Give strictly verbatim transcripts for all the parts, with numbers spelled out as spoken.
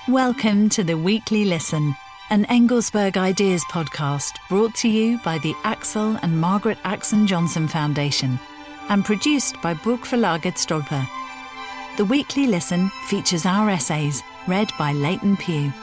Welcome to the Weekly Listen, an Engelsberg Ideas podcast brought to you by the Axel and Margaret Axon Johnson Foundation and produced by Burgverlaget Stolper. The Weekly Listen features our essays read by Leighton Pugh.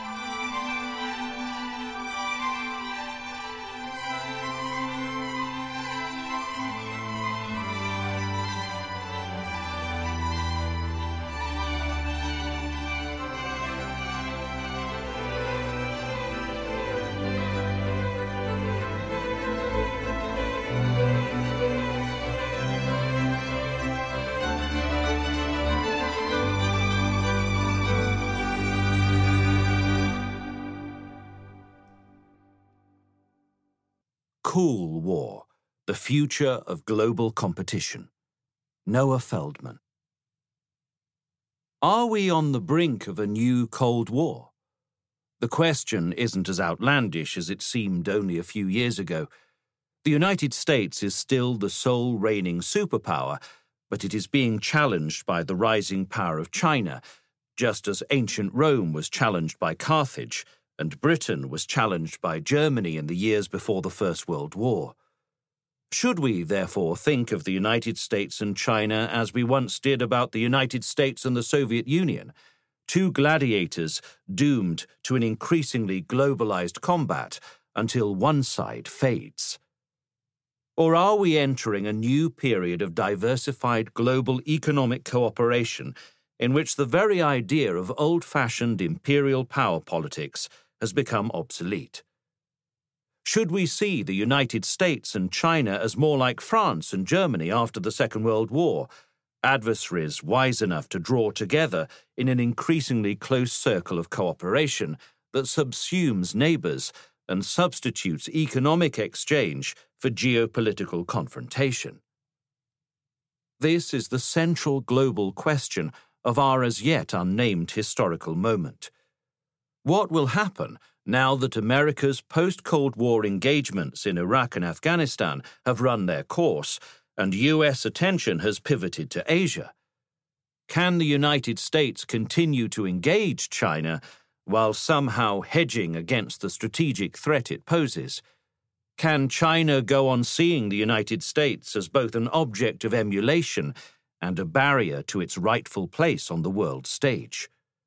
Cool War, the Future of Global Competition. Noah Feldman. Are we on the brink of a new Cold War? The question isn't as outlandish as it seemed only a few years ago. The United States is still the sole reigning superpower, but it is being challenged by the rising power of China, just as ancient Rome was challenged by Carthage, and Britain was challenged by Germany in the years before the First World War. Should we, therefore, think of the United States and China as we once did about the United States and the Soviet Union, two gladiators doomed to an increasingly globalized combat until one side fades? Or are we entering a new period of diversified global economic cooperation in which the very idea of old-fashioned imperial power politics has become obsolete? Should we see the United States and China as more like France and Germany after the Second World War, adversaries wise enough to draw together in an increasingly close circle of cooperation that subsumes neighbors and substitutes economic exchange for geopolitical confrontation? This is the central global question of our as yet unnamed historical moment. What will happen now that America's post-Cold War engagements in Iraq and Afghanistan have run their course and U S attention has pivoted to Asia? Can the United States continue to engage China while somehow hedging against the strategic threat it poses? Can China go on seeing the United States as both an object of emulation and a barrier to its rightful place on the world stage?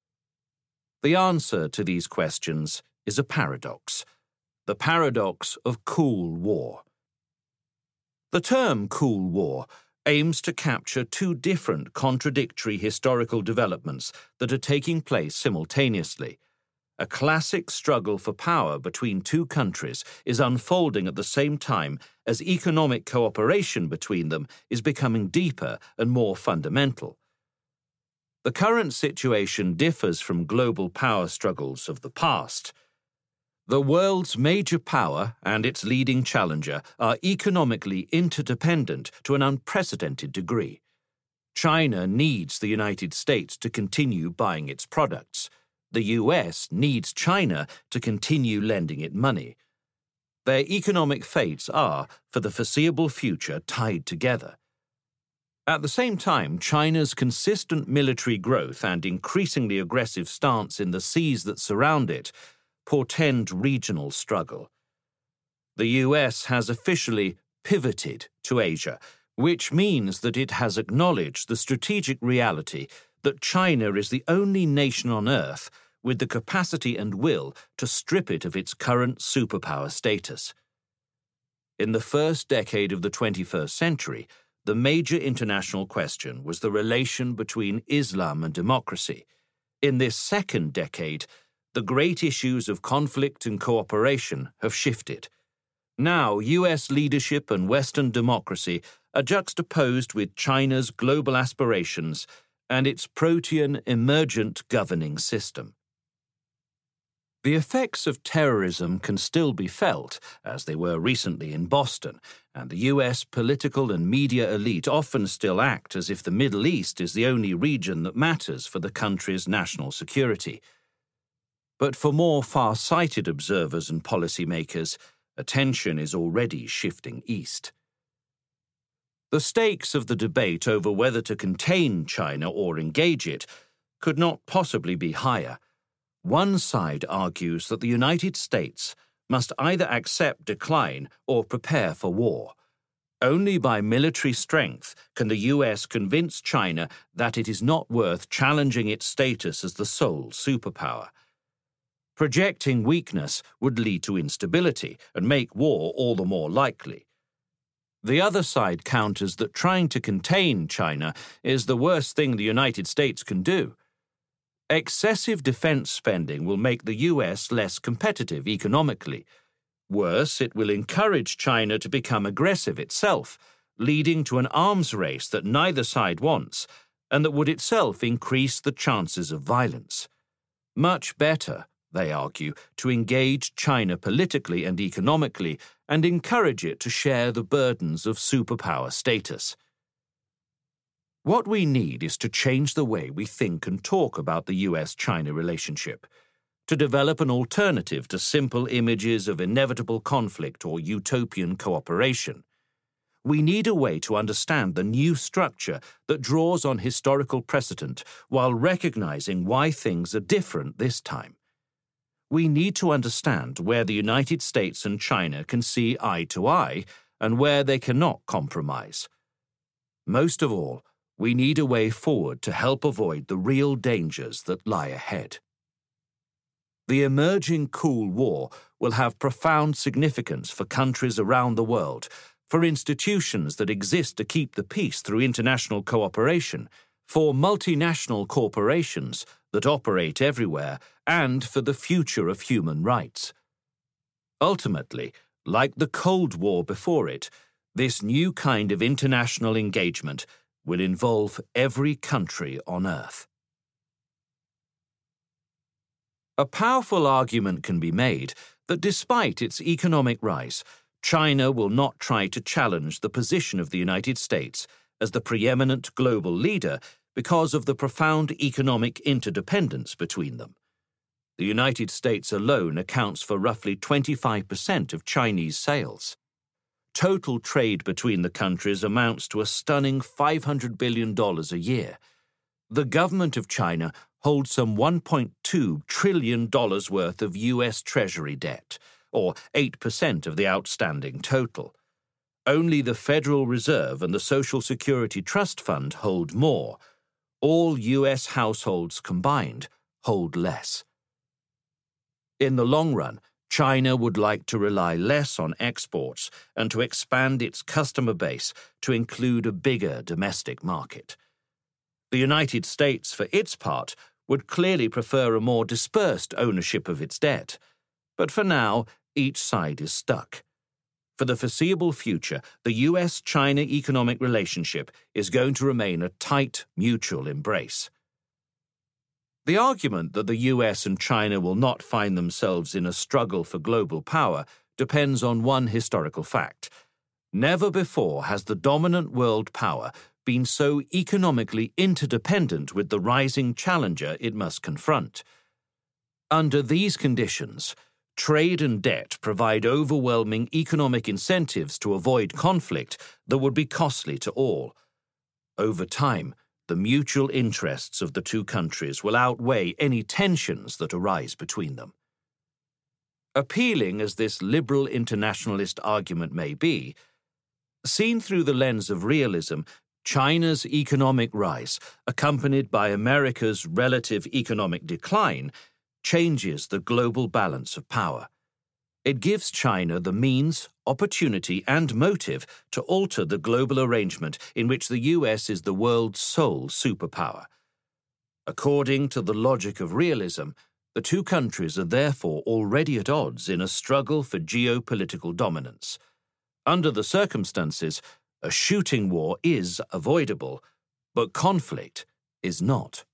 The answer to these questions is a paradox, the paradox of Cool War. The term Cool War aims to capture two different contradictory historical developments that are taking place simultaneously. A classic struggle for power between two countries is unfolding at the same time as economic cooperation between them is becoming deeper and more fundamental. The current situation differs from global power struggles of the past. The world's major power and its leading challenger are economically interdependent to an unprecedented degree. China needs the United States to continue buying its products. The U S needs China to continue lending it money. Their economic fates are, for the foreseeable future, tied together. At the same time, China's consistent military growth and increasingly aggressive stance in the seas that surround it portend regional struggle. The U S has officially pivoted to Asia, which means that it has acknowledged the strategic reality that China is the only nation on Earth with the capacity and will to strip it of its current superpower status. In the first decade of the twenty-first century, the major international question was the relation between Islam and democracy. In this second decade, the great issues of conflict and cooperation have shifted. Now, U S leadership and Western democracy are juxtaposed with China's global aspirations and its protean emergent governing system. The effects of terrorism can still be felt, as they were recently in Boston, and the U S political and media elite often still act as if the Middle East is the only region that matters for the country's national security. But for more far-sighted observers and policymakers, attention is already shifting east. The stakes of the debate over whether to contain China or engage it could not possibly be higher. One side argues that the United States must either accept decline or prepare for war. Only by military strength can the U S convince China that it is not worth challenging its status as the sole superpower. Projecting weakness would lead to instability and make war all the more likely. The other side counters that trying to contain China is the worst thing the United States can do. Excessive defense spending will make the U S less competitive economically. Worse, it will encourage China to become aggressive itself, leading to an arms race that neither side wants, and that would itself increase the chances of violence. Much better, they argue, to engage China politically and economically and encourage it to share the burdens of superpower status. What we need is to change the way we think and talk about the U S China relationship, to develop an alternative to simple images of inevitable conflict or utopian cooperation. We need a way to understand the new structure that draws on historical precedent while recognizing why things are different this time. We need to understand where the United States and China can see eye to eye and where they cannot compromise. Most of all, we need a way forward to help avoid the real dangers that lie ahead. The emerging Cold War will have profound significance for countries around the world, for institutions that exist to keep the peace through international cooperation, for multinational corporations that operate everywhere, and for the future of human rights. Ultimately, like the Cold War before it, this new kind of international engagement will involve every country on Earth. A powerful argument can be made that despite its economic rise, China will not try to challenge the position of the United States as the preeminent global leader because of the profound economic interdependence between them. The United States alone accounts for roughly twenty-five percent of Chinese sales. Total trade between the countries amounts to a stunning five hundred billion dollars a year. The government of China holds some one point two trillion dollars worth of U S Treasury debt, or eight percent of the outstanding total. Only the Federal Reserve and the Social Security Trust Fund hold more. All U S households combined hold less. In the long run, China would like to rely less on exports and to expand its customer base to include a bigger domestic market. The United States, for its part, would clearly prefer a more dispersed ownership of its debt. But for now, each side is stuck. For the foreseeable future, the U S China economic relationship is going to remain a tight mutual embrace. The argument that the U S and China will not find themselves in a struggle for global power depends on one historical fact. Never before has the dominant world power been so economically interdependent with the rising challenger it must confront. Under these conditions, trade and debt provide overwhelming economic incentives to avoid conflict that would be costly to all. Over time, the mutual interests of the two countries will outweigh any tensions that arise between them. Appealing as this liberal internationalist argument may be, seen through the lens of realism, China's economic rise, accompanied by America's relative economic decline, changes the global balance of power. It gives China the means, opportunity, and motive to alter the global arrangement in which the U S is the world's sole superpower. According to the logic of realism, the two countries are therefore already at odds in a struggle for geopolitical dominance. Under the circumstances, a shooting war is avoidable, but conflict is not.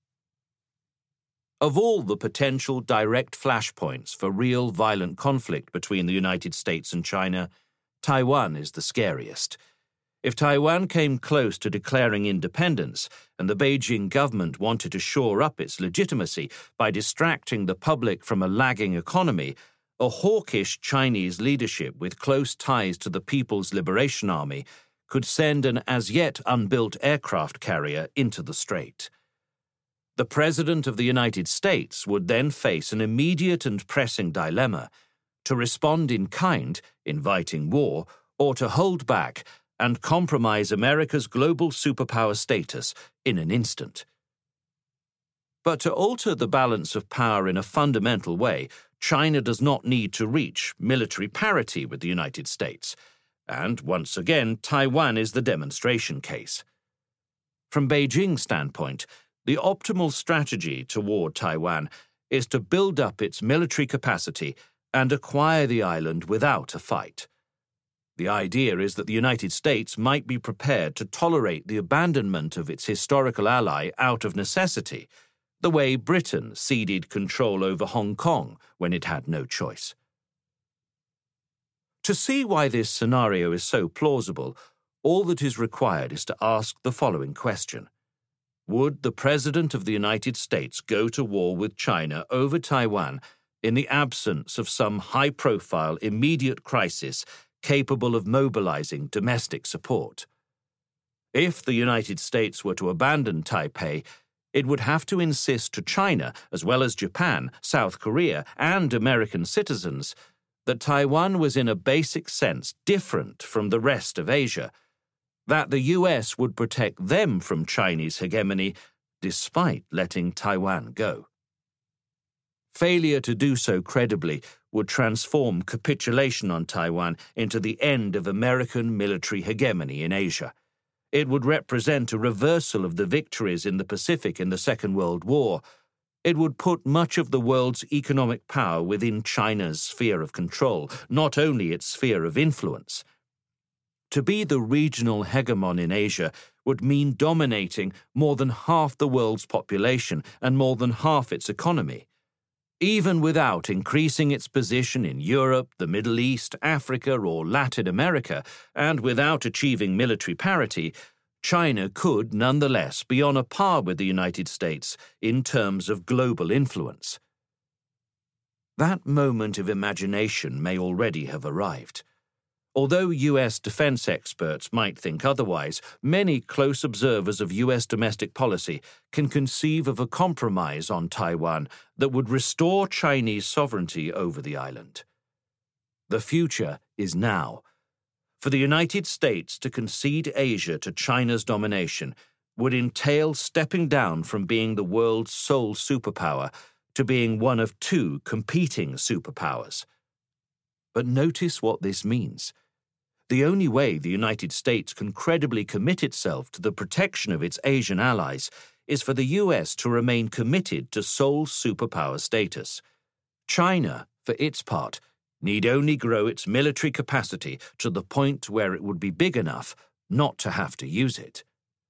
Of all the potential direct flashpoints for real violent conflict between the United States and China, Taiwan is the scariest. If Taiwan came close to declaring independence and the Beijing government wanted to shore up its legitimacy by distracting the public from a lagging economy, a hawkish Chinese leadership with close ties to the People's Liberation Army could send an as yet unbuilt aircraft carrier into the strait. The President of the United States would then face an immediate and pressing dilemma: to respond in kind, inviting war, or to hold back and compromise America's global superpower status in an instant. But to alter the balance of power in a fundamental way, China does not need to reach military parity with the United States. And once again, Taiwan is the demonstration case. From Beijing's standpoint, the optimal strategy toward Taiwan is to build up its military capacity and acquire the island without a fight. The idea is that the United States might be prepared to tolerate the abandonment of its historical ally out of necessity, the way Britain ceded control over Hong Kong when it had no choice. To see why this scenario is so plausible, all that is required is to ask the following question: would the President of the United States go to war with China over Taiwan in the absence of some high-profile immediate crisis capable of mobilizing domestic support? If the United States were to abandon Taipei, it would have to insist to China, as well as Japan, South Korea, and American citizens, that Taiwan was in a basic sense different from the rest of Asia, that the U S would protect them from Chinese hegemony despite letting Taiwan go. Failure to do so credibly would transform capitulation on Taiwan into the end of American military hegemony in Asia. It would represent a reversal of the victories in the Pacific in the Second World War. It would put much of the world's economic power within China's sphere of control, not only its sphere of influence. To be the regional hegemon in Asia would mean dominating more than half the world's population and more than half its economy. Even without increasing its position in Europe, the Middle East, Africa, or Latin America, and without achieving military parity, China could nonetheless be on a par with the United States in terms of global influence. That moment of imagination may already have arrived. Although U S defense experts might think otherwise, many close observers of U S domestic policy can conceive of a compromise on Taiwan that would restore Chinese sovereignty over the island. The future is now. For the United States to concede Asia to China's domination would entail stepping down from being the world's sole superpower to being one of two competing superpowers. But notice what this means. The only way the United States can credibly commit itself to the protection of its Asian allies is for the U S to remain committed to sole superpower status. China, for its part, need only grow its military capacity to the point where it would be big enough not to have to use it.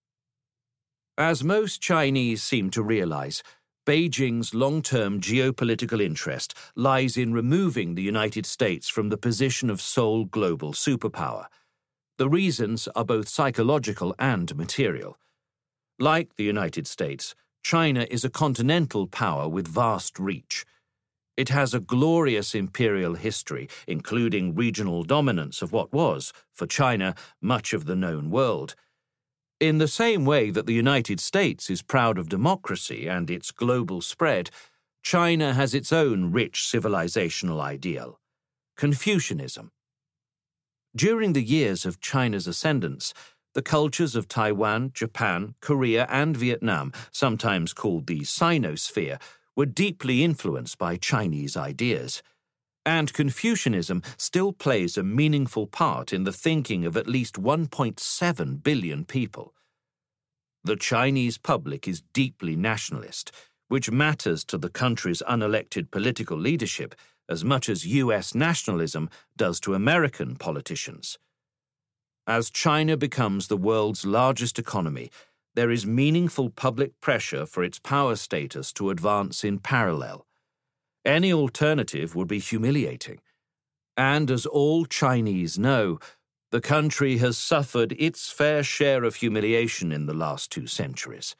As most Chinese seem to realize, Beijing's long-term geopolitical interest lies in removing the United States from the position of sole global superpower. The reasons are both psychological and material. Like the United States, China is a continental power with vast reach. It has a glorious imperial history, including regional dominance of what was, for China, much of the known world. In the same way that the United States is proud of democracy and its global spread, China has its own rich civilizational ideal: Confucianism. During the years of China's ascendance, the cultures of Taiwan, Japan, Korea, and Vietnam, sometimes called the Sinosphere, were deeply influenced by Chinese ideas. And Confucianism still plays a meaningful part in the thinking of at least one point seven billion people. The Chinese public is deeply nationalist, which matters to the country's unelected political leadership as much as U S nationalism does to American politicians. As China becomes the world's largest economy, there is meaningful public pressure for its power status to advance in parallel. Any alternative would be humiliating. And as all Chinese know, the country has suffered its fair share of humiliation in the last two centuries.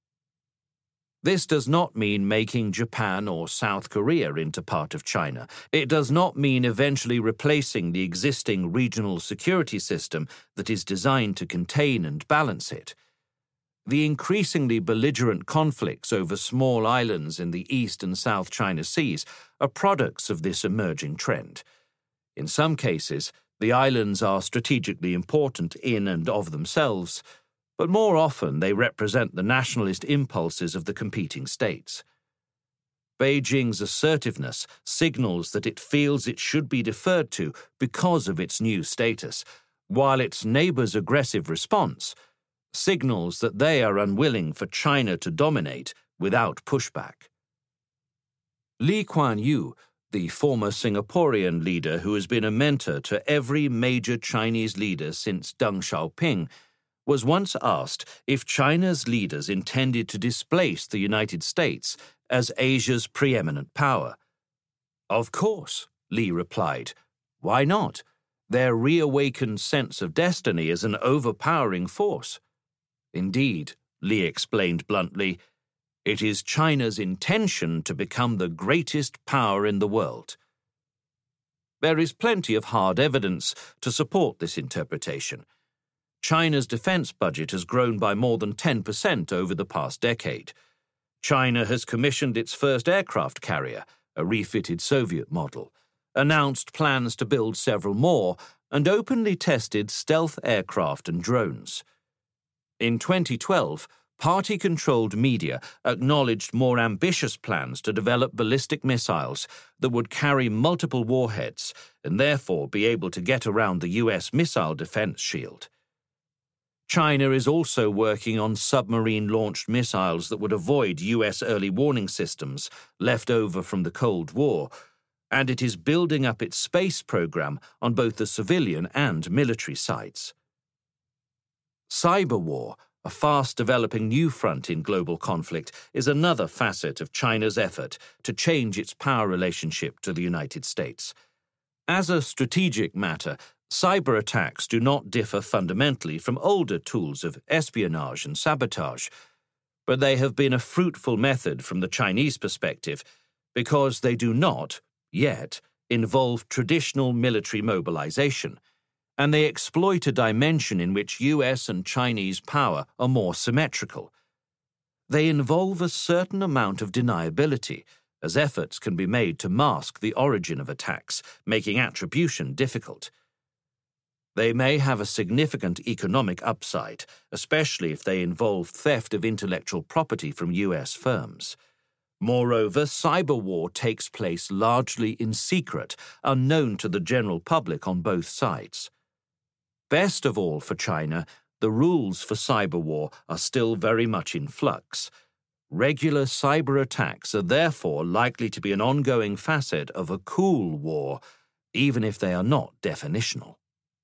This does not mean making Japan or South Korea into part of China. It does not mean eventually replacing the existing regional security system that is designed to contain and balance it. The increasingly belligerent conflicts over small islands in the East and South China Seas are products of this emerging trend. In some cases, the islands are strategically important in and of themselves, but more often they represent the nationalist impulses of the competing states. Beijing's assertiveness signals that it feels it should be deferred to because of its new status, while its neighbors' aggressive response signals that they are unwilling for China to dominate without pushback. Lee Kuan Yew, the former Singaporean leader who has been a mentor to every major Chinese leader since Deng Xiaoping, was once asked if China's leaders intended to displace the United States as Asia's preeminent power. Of course, Lee replied. Why not? Their reawakened sense of destiny is an overpowering force. Indeed, Lee explained bluntly, it is China's intention to become the greatest power in the world. There is plenty of hard evidence to support this interpretation. China's defense budget has grown by more than ten percent over the past decade. China has commissioned its first aircraft carrier, a refitted Soviet model, announced plans to build several more, and openly tested stealth aircraft and drones. In twenty twelve, party-controlled media acknowledged more ambitious plans to develop ballistic missiles that would carry multiple warheads and therefore be able to get around the U S missile defense shield. China is also working on submarine-launched missiles that would avoid U S early warning systems left over from the Cold War, and it is building up its space program on both the civilian and military sides. Cyber war, a fast-developing new front in global conflict, is another facet of China's effort to change its power relationship to the United States. As a strategic matter, cyber attacks do not differ fundamentally from older tools of espionage and sabotage, but they have been a fruitful method from the Chinese perspective because they do not, yet, involve traditional military mobilization, and they exploit a dimension in which U S and Chinese power are more symmetrical. They involve a certain amount of deniability, as efforts can be made to mask the origin of attacks, making attribution difficult. They may have a significant economic upside, especially if they involve theft of intellectual property from U S firms. Moreover, cyber war takes place largely in secret, unknown to the general public on both sides. Best of all for China, the rules for cyber war are still very much in flux. Regular cyber attacks are therefore likely to be an ongoing facet of a cool war, even if they are not definitional.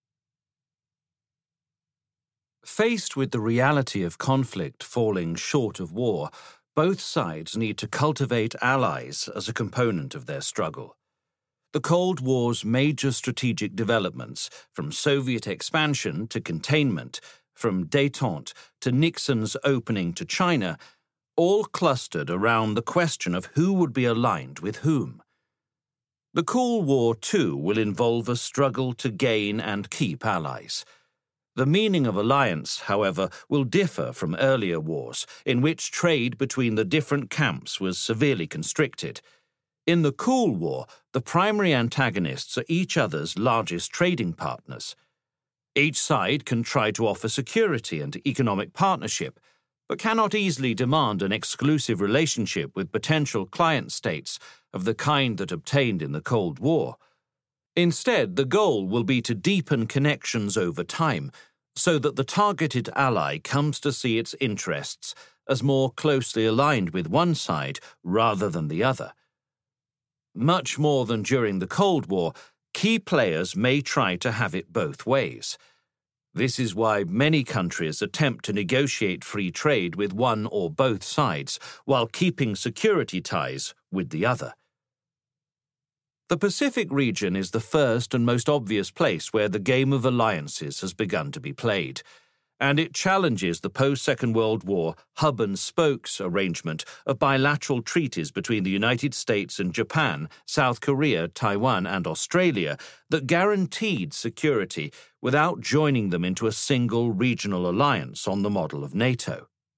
Faced with the reality of conflict falling short of war, both sides need to cultivate allies as a component of their struggle. The Cold War's major strategic developments, from Soviet expansion to containment, from détente to Nixon's opening to China, all clustered around the question of who would be aligned with whom. The Cold War, too, will involve a struggle to gain and keep allies. The meaning of alliance, however, will differ from earlier wars, in which trade between the different camps was severely constricted. In the Cold War, the primary antagonists are each other's largest trading partners. Each side can try to offer security and economic partnership, but cannot easily demand an exclusive relationship with potential client states of the kind that obtained in the Cold War. Instead, the goal will be to deepen connections over time, so that the targeted ally comes to see its interests as more closely aligned with one side rather than the other. Much more than during the Cold War, key players may try to have it both ways. This is why many countries attempt to negotiate free trade with one or both sides while keeping security ties with the other. The Pacific region is the first and most obvious place where the game of alliances has begun to be played, and it challenges the post-Second World War hub-and-spokes arrangement of bilateral treaties between the United States and Japan, South Korea, Taiwan, and Australia that guaranteed security without joining them into a single regional alliance on the model of NATO.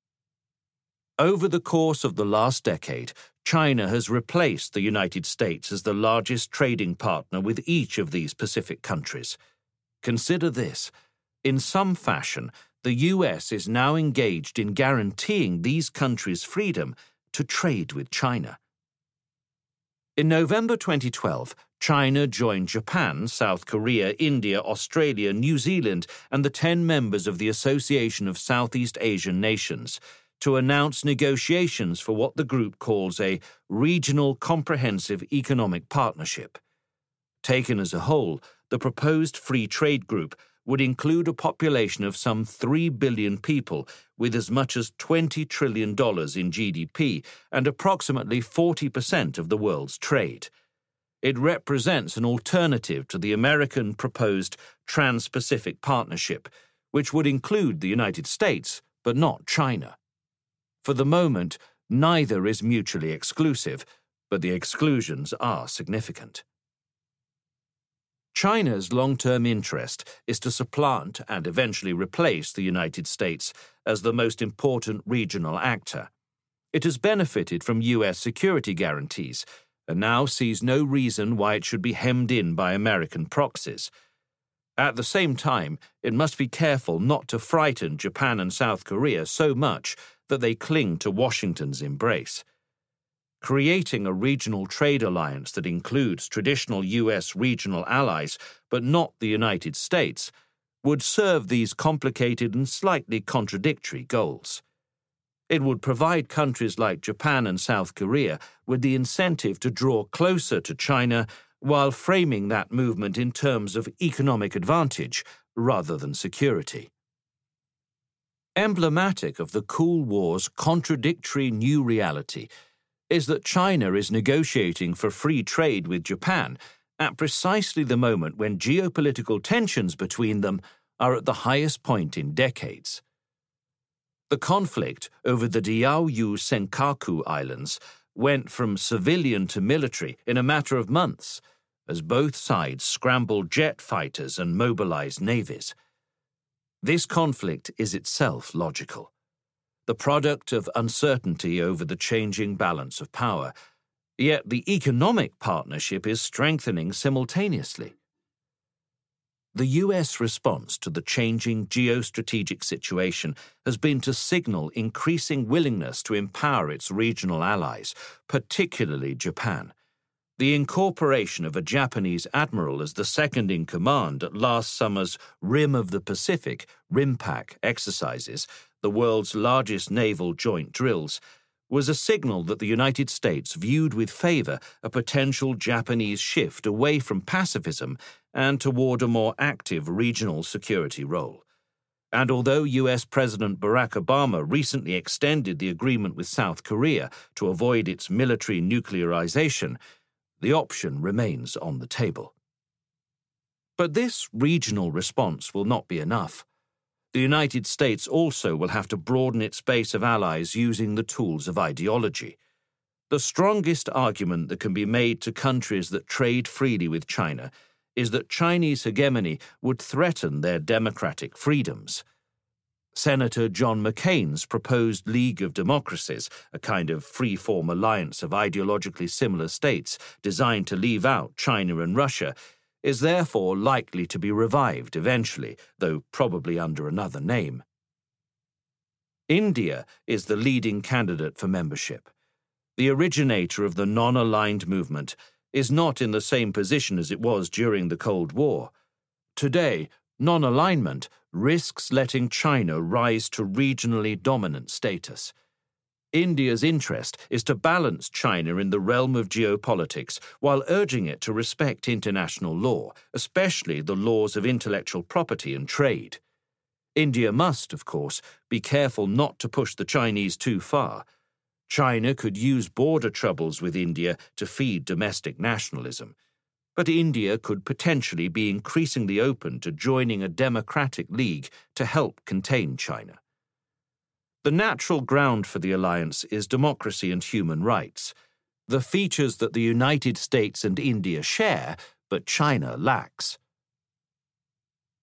Over the course of the last decade, China has replaced the United States as the largest trading partner with each of these Pacific countries. Consider this. In some fashion, the U S is now engaged in guaranteeing these countries' freedom to trade with China. In November twenty twelve, China joined Japan, South Korea, India, Australia, New Zealand, and the ten members of the Association of Southeast Asian Nations to announce negotiations for what the group calls a Regional Comprehensive Economic Partnership. Taken as a whole, the proposed free trade group would include a population of some three billion people with as much as twenty trillion dollars in G D P and approximately forty percent of the world's trade. It represents an alternative to the American proposed Trans-Pacific Partnership, which would include the United States, but not China. For the moment, neither is mutually exclusive, but the exclusions are significant. China's long-term interest is to supplant and eventually replace the United States as the most important regional actor. It has benefited from U S security guarantees and now sees no reason why it should be hemmed in by American proxies. At the same time, it must be careful not to frighten Japan and South Korea so much that they cling to Washington's embrace. Creating a regional trade alliance that includes traditional U S regional allies, but not the United States, would serve these complicated and slightly contradictory goals. It would provide countries like Japan and South Korea with the incentive to draw closer to China while framing that movement in terms of economic advantage rather than security. Emblematic of the Cold War's contradictory new reality is that China is negotiating for free trade with Japan at precisely the moment when geopolitical tensions between them are at the highest point in decades. The conflict over the Diaoyu Senkaku Islands went from civilian to military in a matter of months, as both sides scrambled jet fighters and mobilized navies. This conflict is itself logical, the product of uncertainty over the changing balance of power, yet the economic partnership is strengthening simultaneously. The U S response to the changing geostrategic situation has been to signal increasing willingness to empower its regional allies, particularly Japan. The incorporation of a Japanese admiral as the second-in-command at last summer's Rim of the Pacific RIMPAC exercises, the world's largest naval joint drills, was a signal that the United States viewed with favor a potential Japanese shift away from pacifism and toward a more active regional security role. And although U S President Barack Obama recently extended the agreement with South Korea to avoid its military nuclearization, the option remains on the table. But this regional response will not be enough. The United States also will have to broaden its base of allies using the tools of ideology. The strongest argument that can be made to countries that trade freely with China is that Chinese hegemony would threaten their democratic freedoms. Senator John McCain's proposed League of Democracies, a kind of free-form alliance of ideologically similar states designed to leave out China and Russia, is therefore likely to be revived eventually, though probably under another name. India is the leading candidate for membership. The originator of the non-aligned movement is not in the same position as it was during the Cold War. Today, non-alignment risks letting China rise to regionally dominant status. India's interest is to balance China in the realm of geopolitics while urging it to respect international law, especially the laws of intellectual property and trade. India must, of course, be careful not to push the Chinese too far. China could use border troubles with India to feed domestic nationalism, but India could potentially be increasingly open to joining a democratic league to help contain China. The natural ground for the alliance is democracy and human rights, the features that the United States and India share, but China lacks.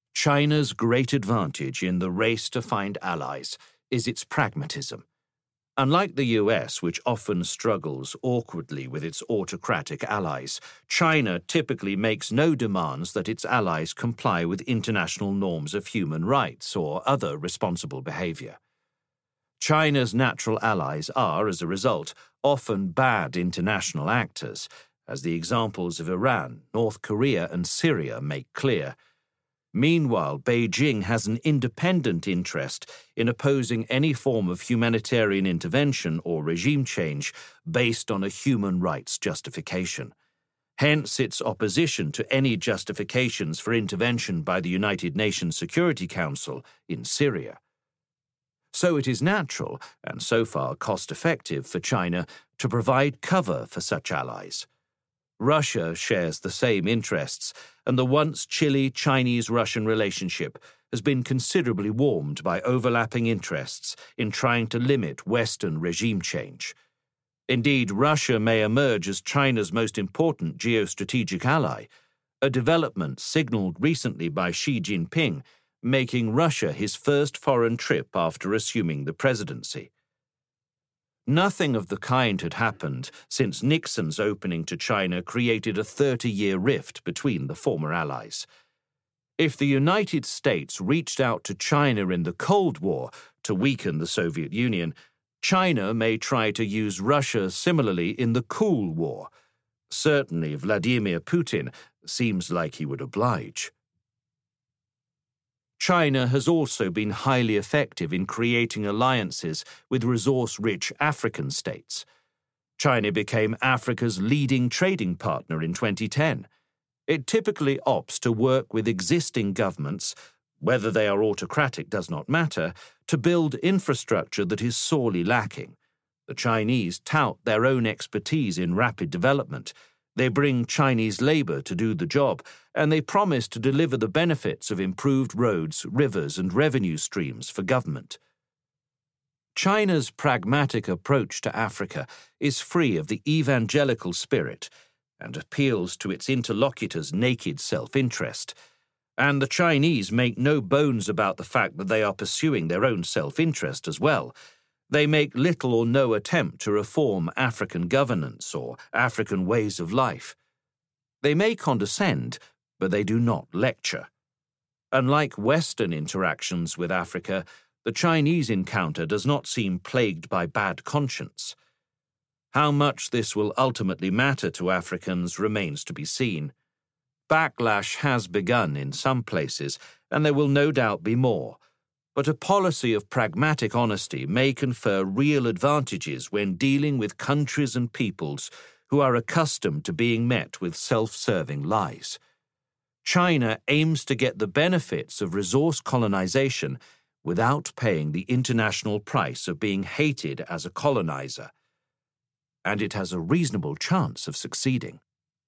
China's great advantage in the race to find allies is its pragmatism. Unlike the U S, which often struggles awkwardly with its autocratic allies, China typically makes no demands that its allies comply with international norms of human rights or other responsible behavior. China's natural allies are, as a result, often bad international actors, as the examples of Iran, North Korea, and Syria make clear. Meanwhile, Beijing has an independent interest in opposing any form of humanitarian intervention or regime change based on a human rights justification. Hence its opposition to any justifications for intervention by the United Nations Security Council in Syria. So it is natural, and so far cost-effective for China, to provide cover for such allies. Russia shares the same interests, and the once chilly Chinese-Russian relationship has been considerably warmed by overlapping interests in trying to limit Western regime change. Indeed, Russia may emerge as China's most important geostrategic ally, a development signaled recently by Xi Jinping, making Russia his first foreign trip after assuming the presidency. Nothing of the kind had happened since Nixon's opening to China created a thirty-year rift between the former allies. If the United States reached out to China in the Cold War to weaken the Soviet Union, China may try to use Russia similarly in the Cool War. Certainly, Vladimir Putin seems like he would oblige. China has also been highly effective in creating alliances with resource-rich African states. China became Africa's leading trading partner in twenty ten. It typically opts to work with existing governments, whether they are autocratic does not matter, to build infrastructure that is sorely lacking. The Chinese tout their own expertise in rapid development. They bring Chinese labor to do the job, and they promise to deliver the benefits of improved roads, rivers, and revenue streams for government. China's pragmatic approach to Africa is free of the evangelical spirit and appeals to its interlocutors' naked self-interest. And the Chinese make no bones about the fact that they are pursuing their own self-interest as well. They make little or no attempt to reform African governance or African ways of life. They may condescend, but they do not lecture. Unlike Western interactions with Africa, the Chinese encounter does not seem plagued by bad conscience. How much this will ultimately matter to Africans remains to be seen. Backlash has begun in some places, and there will no doubt be more. But a policy of pragmatic honesty may confer real advantages when dealing with countries and peoples who are accustomed to being met with self-serving lies. China aims to get the benefits of resource colonization without paying the international price of being hated as a colonizer. And it has a reasonable chance of succeeding.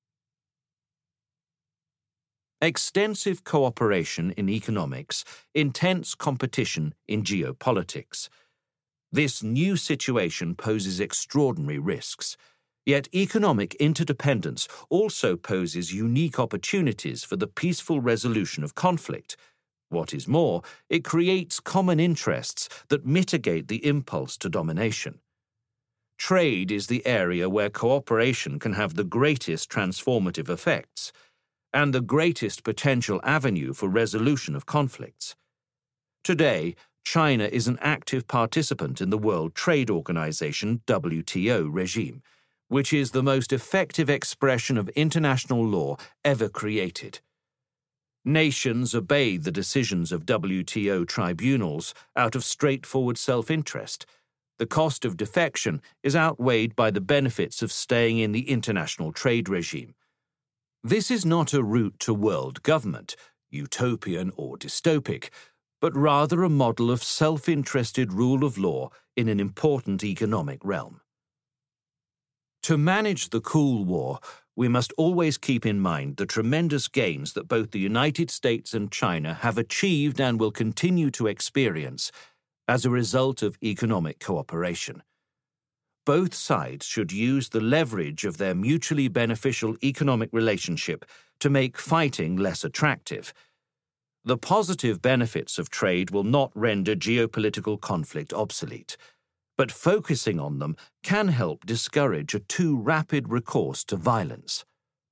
Extensive cooperation in economics, intense competition in geopolitics. This new situation poses extraordinary risks. Yet economic interdependence also poses unique opportunities for the peaceful resolution of conflict. What is more, it creates common interests that mitigate the impulse to domination. Trade is the area where cooperation can have the greatest transformative effects, and the greatest potential avenue for resolution of conflicts. Today, China is an active participant in the World Trade Organization W T O regime, which is the most effective expression of international law ever created. Nations obey the decisions of W T O tribunals out of straightforward self-interest. The cost of defection is outweighed by the benefits of staying in the international trade regime. This is not a route to world government, utopian or dystopic, but rather a model of self-interested rule of law in an important economic realm. To manage the Cool War, we must always keep in mind the tremendous gains that both the United States and China have achieved and will continue to experience as a result of economic cooperation. Both sides should use the leverage of their mutually beneficial economic relationship to make fighting less attractive. The positive benefits of trade will not render geopolitical conflict obsolete, but focusing on them can help discourage a too rapid recourse to violence.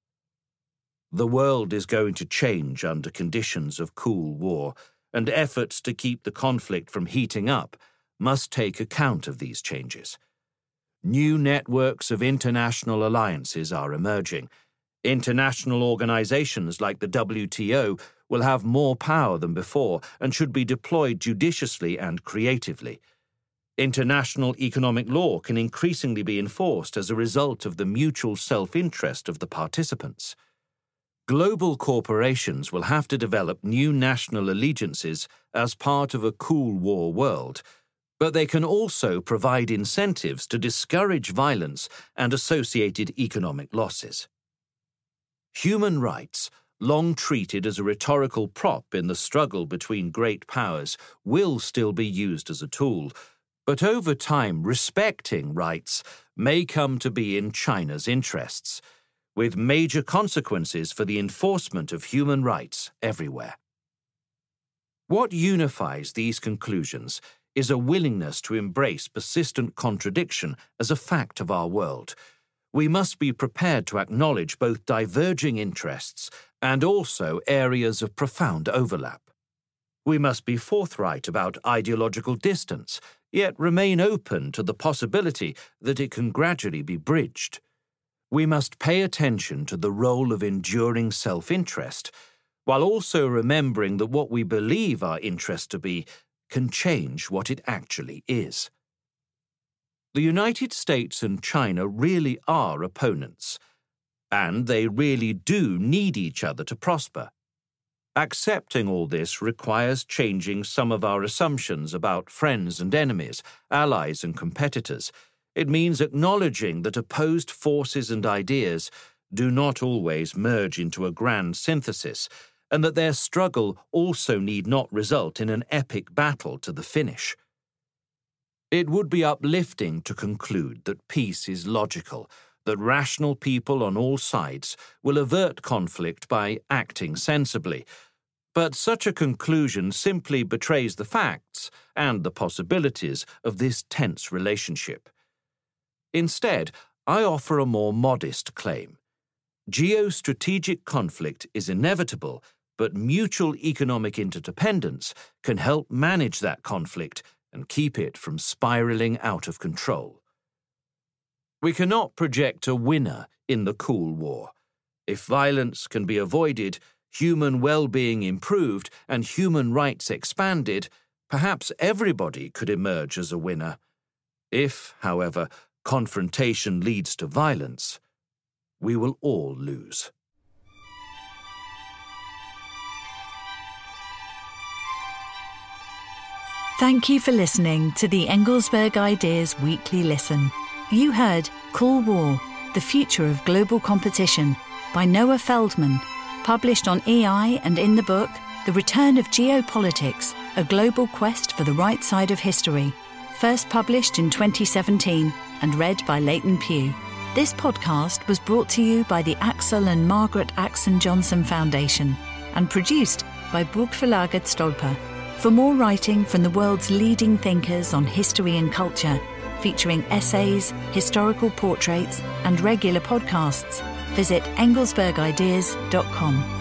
The world is going to change under conditions of Cold War, and efforts to keep the conflict from heating up must take account of these changes. New networks of international alliances are emerging. International organizations like the W T O will have more power than before and should be deployed judiciously and creatively. International economic law can increasingly be enforced as a result of the mutual self-interest of the participants. Global corporations will have to develop new national allegiances as part of a Cold War world, but they can also provide incentives to discourage violence and associated economic losses. Human rights, long treated as a rhetorical prop in the struggle between great powers, will still be used as a tool, but over time respecting rights may come to be in China's interests, with major consequences for the enforcement of human rights everywhere. What unifies these conclusions is a willingness to embrace persistent contradiction as a fact of our world. We must be prepared to acknowledge both diverging interests and also areas of profound overlap. We must be forthright about ideological distance, yet remain open to the possibility that it can gradually be bridged. We must pay attention to the role of enduring self-interest, while also remembering that what we believe our interest to be can change what it actually is. The United States and China really are opponents, and they really do need each other to prosper. Accepting all this requires changing some of our assumptions about friends and enemies, allies and competitors. It means acknowledging that opposed forces and ideas do not always merge into a grand synthesis, and that their struggle also need not result in an epic battle to the finish. It would be uplifting to conclude that peace is logical, that rational people on all sides will avert conflict by acting sensibly, but such a conclusion simply betrays the facts and the possibilities of this tense relationship. Instead, I offer a more modest claim. Geostrategic conflict is inevitable, but mutual economic interdependence can help manage that conflict and keep it from spiraling out of control. We cannot project a winner in the Cold War. If violence can be avoided, human well-being improved, and human rights expanded, perhaps everybody could emerge as a winner. If, however, confrontation leads to violence, we will all lose. Thank you for listening to the Engelsberg Ideas Weekly Listen. You heard Cold War, The Future of Global Competition by Noah Feldman, published on E I and in the book The Return of Geopolitics, A Global Quest for the Right Side of History, first published in twenty seventeen and read by Leighton Pugh. This podcast was brought to you by the Axel and Margaret Axon Johnson Foundation and produced by Burgverlaget Stolper. For more writing from the world's leading thinkers on history and culture, featuring essays, historical portraits, and regular podcasts, visit engelsberg ideas dot com.